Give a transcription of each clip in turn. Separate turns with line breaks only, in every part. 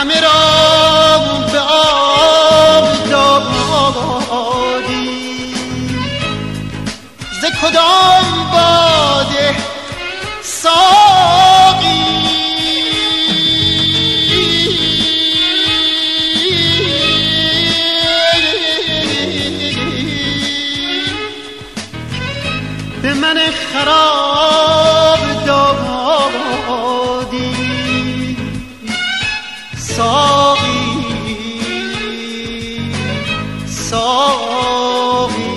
همه را به آب دادی، ز کدام باده ساقی؟ به من خراب دادی ساقی ساقی.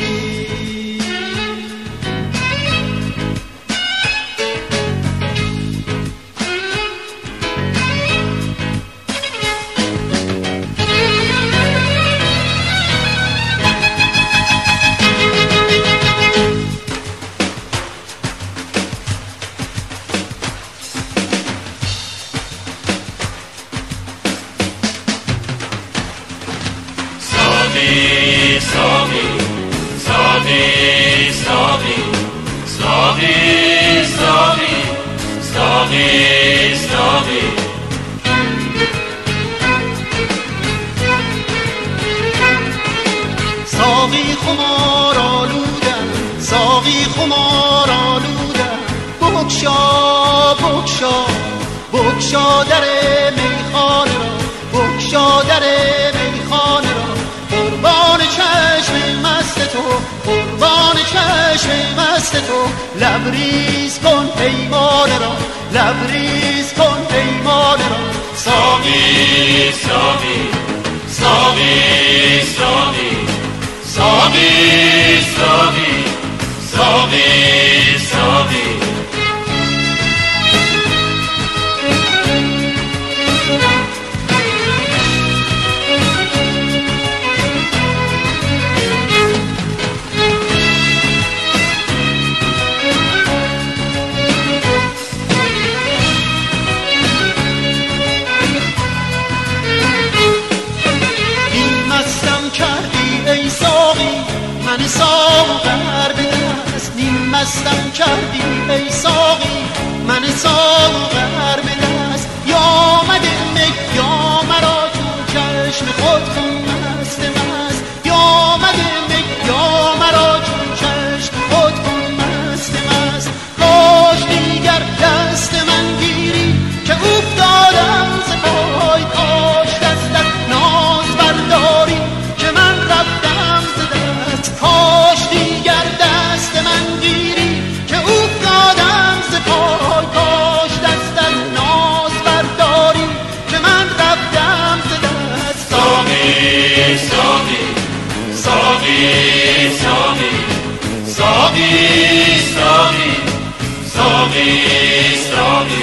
ساقی خمار آلودم، ساقی خمار آلودم، بگشا بگشا بگشا در میخانه را، بگشا در میخانه را، قربان چشم مست تو، قربان چشم مست تو، لبریز کن پیمانه را، لبریز کن پیمانه را.
ساقی ساقی ساقی ساقی ساقی ساقی ساقی ساقی.
من ساغر به دست نیم مستم کردی ای ساقی، من ساغر به دست یا مده می یا مرا تو چشم خود کن مست مست، یا مده می یا مرا تو چشم خود کن مست مست. کاش دیگر دست من گیری که افتادم ز پای، کاش دستت ناز برداری که من رفتم ز دست، کاش دیگر دست من گیری که افتادم ز پای، کاش دستت ناز برداری که من رفتم ز دست.
ساقی ساقی ساقی ساقی ساقی ساقی ساقی ساقی.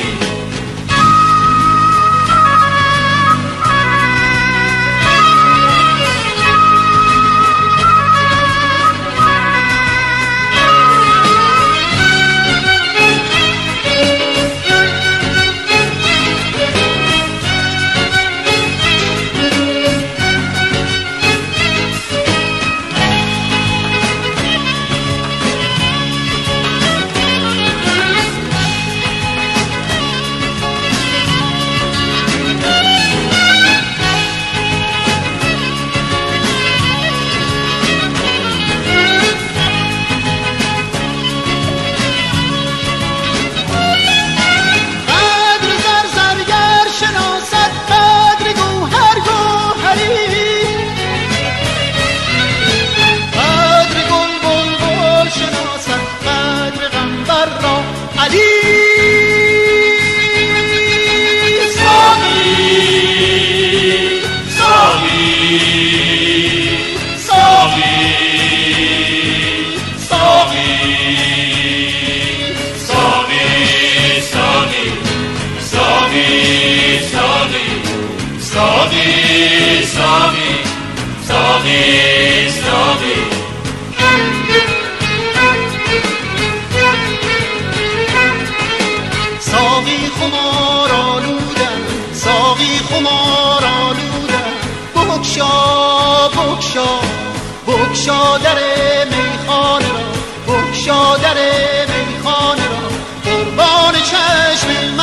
ساقی خمار آلودم، ساقی خمار آلودم، بگشا بگشا بگشا در میخانه را، بگشا در میخانه را، قربان چشم مست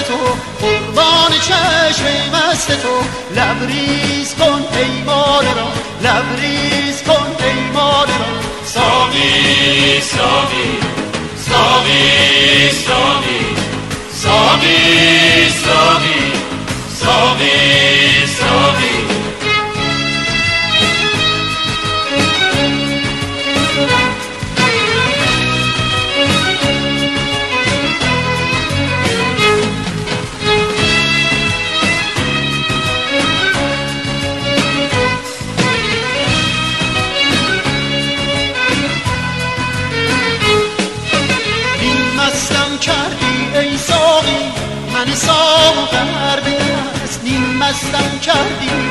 تو، قربان چشم مست تو. لبریز کن ای باده را، لبریز کن ای باده را.
ساقی ساقی ساقی ساقی ساقی ساقی ساقی ساقی.
من ساغر به دست، نیم مستم کردی